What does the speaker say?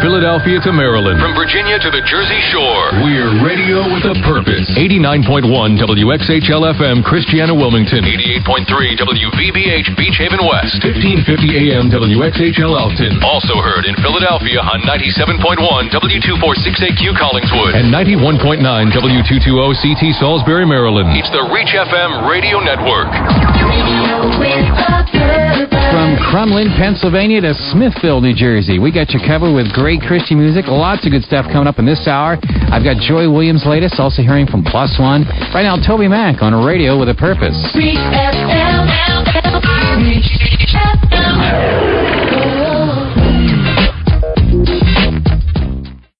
Philadelphia to Maryland. From Virginia to the Jersey Shore. We're radio with a purpose. 89.1 WXHL-FM, Christiana, Wilmington. 88.3 WVBH, Beach Haven West. 1550 AM, WXHL Elton. Also heard in Philadelphia on 97.1 W246AQ Collingswood. And 91.9 W220CT Salisbury, Maryland. It's the Reach FM Radio Network. From Crumlin, Pennsylvania to Smithville, New Jersey, we got you covered with great Christian music. Lots of good stuff coming up in this hour. I've got Joy Williams' latest, also hearing from Plus One. Right now, Toby Mac on a radio with a purpose. Reach FM.